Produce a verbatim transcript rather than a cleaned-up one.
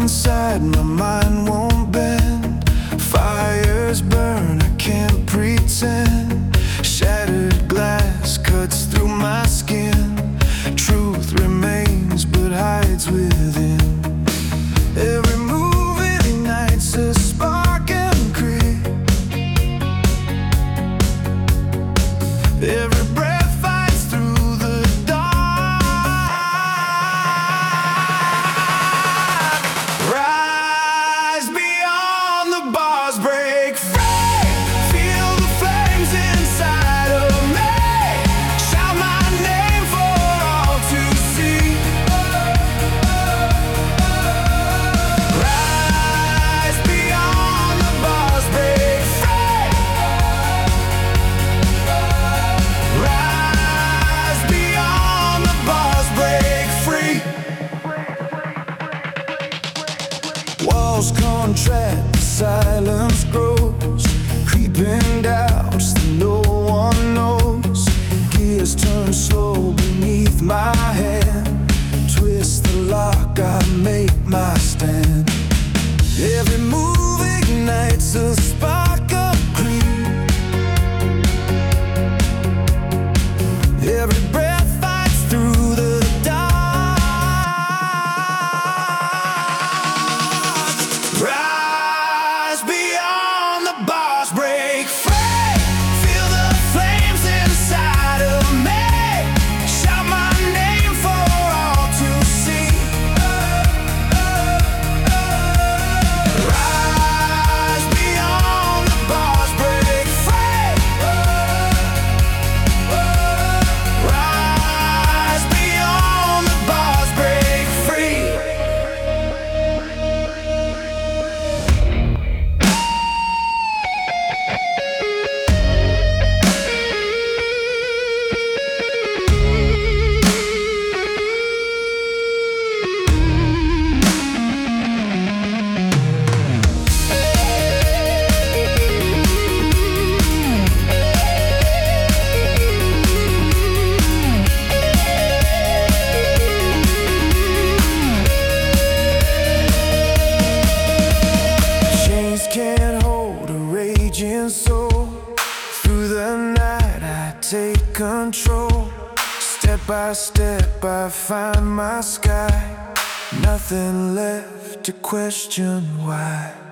inside, my mind won't bend. Fires burn, I can't pretend. Shattered glass cuts through my skin. Truth remains but hides within. Every move ignites a spark and creep. Every breath fights through the dark. Rise beyond the bars, break free. Feel the flames inside of me. Shout my name for all to see. Rise beyond the bars, break free. Rise beyond the bars, break free. Walls contract, silence grows, creeping doubts that no one knows. Gears turn slow beneath my hand. Twist the lock, I make my stand. Every move ignites a spark of greed. Every breath fights through the dark. Rise beyond the bars, break free. Feel the flames inside of me. Shout my name for all to see. Rise beyond the bars, break free. Rise beyond the bars, break free. Chains can't hold a raging soul. Through the night I take control. Step by step I find my sky. Nothing left to question why.